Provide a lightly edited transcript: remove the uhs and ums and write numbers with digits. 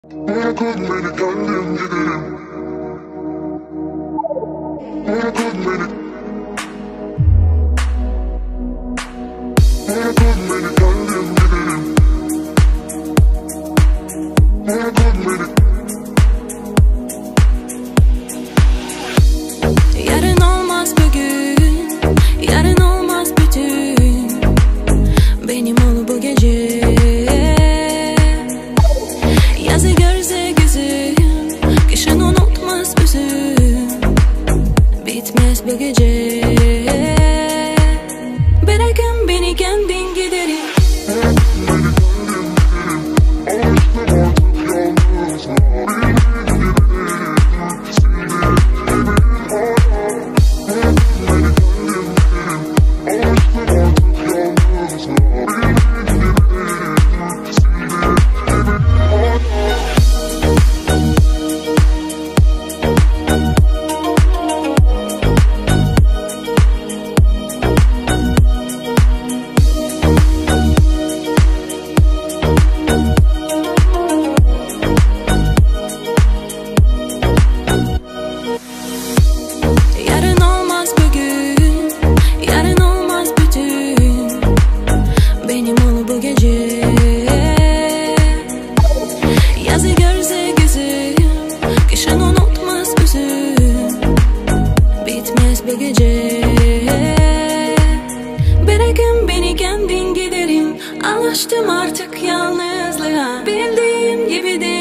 Bırakın beni kendim giderim. Bırakın beni. Bırakın beni kendim giderim. Bırakın beni. Yarın olmaz bugün, yarın olmaz bütün. Benim ol bu gece. Yazı görse gözüm, kışın unutmaz üzüm. Bitmez bu gece. Bırakın beni kendim giderim. Yazı görse gözüm, kışın unutmaz üzüm. Bitmez bu gece. Bırakın beni kendim giderim. Alıştım artık yalnızlığa. Bildiğim gibi değil.